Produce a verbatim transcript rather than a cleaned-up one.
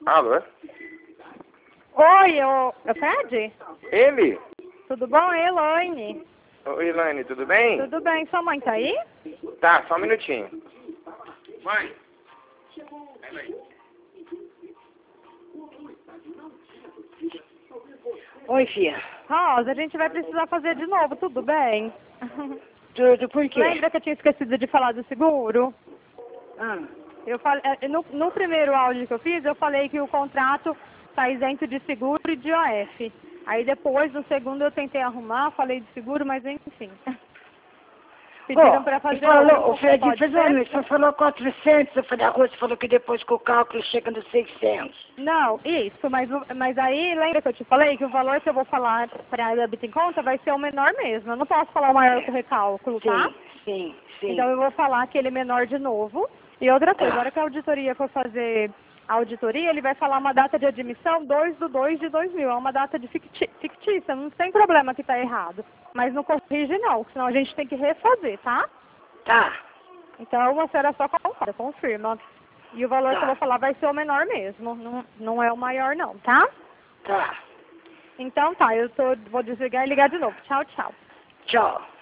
Alô? Oi, ô, ô Fred? Ele? Tudo bom? É Elaine. Oi, Elaine, tudo bem? Tudo bem. Sua mãe tá aí? Tá, só um minutinho. Mãe. Oi, filha. Rosa, a gente vai precisar fazer de novo, tudo bem? Tudo por quê? Lembra que eu tinha esquecido de falar do seguro? Ah, Eu falei, no, no primeiro áudio que eu fiz, eu falei que o contrato está isento de seguro e de O F. Aí depois, no segundo, eu tentei arrumar, falei de seguro, mas enfim. Pediram oh, para fazer falou, outro. o Fred Pode fez ser? ano, você falou quatrocentos, eu falei, a Rosa falou que depois com o cálculo chega nos seiscentos. Não, isso, mas, mas aí lembra que eu te falei que o valor que eu vou falar para a débito em conta vai ser o menor mesmo. Eu não posso falar o maior com o recálculo, tá? Sim, sim, sim. Então eu vou falar aquele menor de novo. E outra coisa, Tá. na hora que a auditoria for fazer a auditoria, ele vai falar uma data de admissão dois de dois de dois mil. É uma data de ficti- fictícia, não tem problema que está errado. Mas não corrige não, senão a gente tem que refazer, tá? Tá, Então você era só concorda, confirma. E o valor Tá. que eu vou falar vai ser o menor mesmo, não, não é o maior não, tá? tá. Então tá, eu tô, vou desligar e ligar de novo. Tchau, tchau. Tchau.